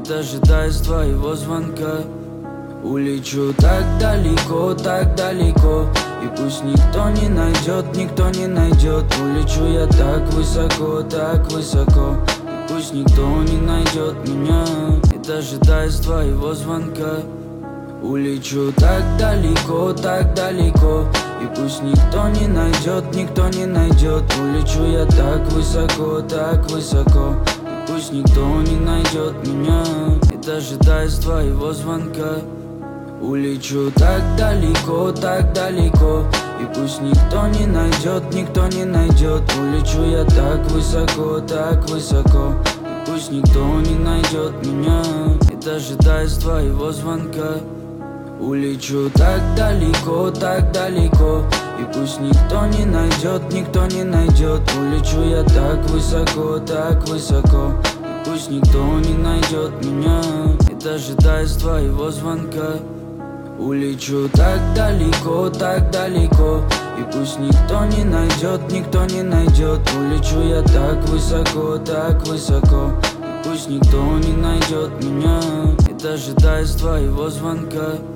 не дожидаясь твоего звонка. Улечу так далеко, и пусть никто не найдет, никто не найдет. Улечу я так высоко, и пусть никто не найдет меня, не дожидаясь твоего звонка. Улечу так далеко, и пусть никто не найдет, никто не найдет. Улечу я так высоко, и пусть никто не найдет меня, не дожидаясь твоего звонка. Улечу так далеко, и пусть никто не найдет, никто не найдет. Улечу я так высоко, и пусть никто не найдет меня, не дожидаясь твоего звонка. Улечу так далеко, и пусть никто не найдет, никто не найдет. Улечу я так высоко, и пусть никто не найдет меня, не дожидаясь твоего звонка. Улечу так далеко, и пусть никто не найдет, никто не найдет. Улечу я так высоко, и пусть никто не найдет меня, не дожидаясь твоего звонка.